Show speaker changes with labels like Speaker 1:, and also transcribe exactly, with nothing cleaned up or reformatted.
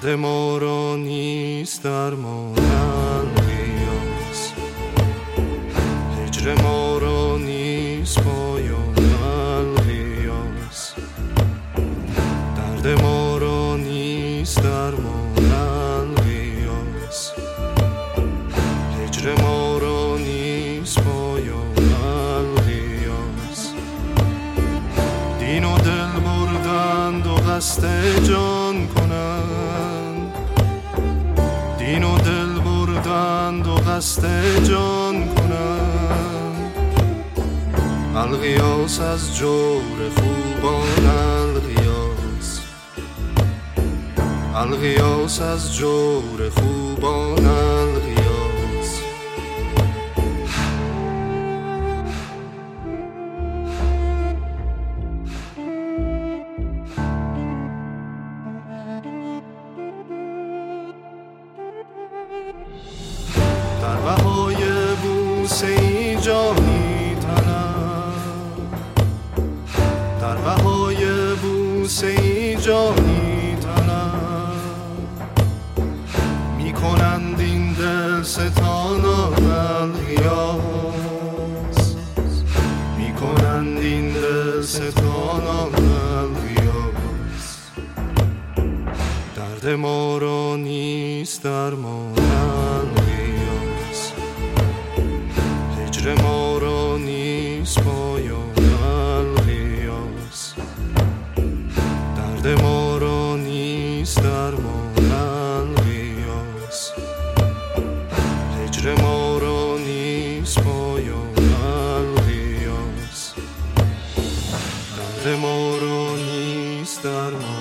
Speaker 1: درد ما را نیست درمان الغیاس، هجر ما را نیست پایان الغیاس، درد ما را نیست درمان الغیاس، هجر ما را نیست پایان الغیاس. دین و دل بردند و قصد جان کنند، دین و دل بردند و قصد جان کنند، الغیاس از جور خوبان الغیاس، الغیاس از جور خوبان الغیاس. در بهای بوسه ای جانی طلب، در بهای بوسه ای جانی طلب، می کنند این دل ستانان الغیاس، می کنند این دل ستانان الغیاس. درد ما را نیست درمان الغیاس، هجر ما را نیست پایان الغیاس، درد ما را نیست درمان الغیاس، هجر ما را نیست پایان الغیاس، درد ما را نیست درمان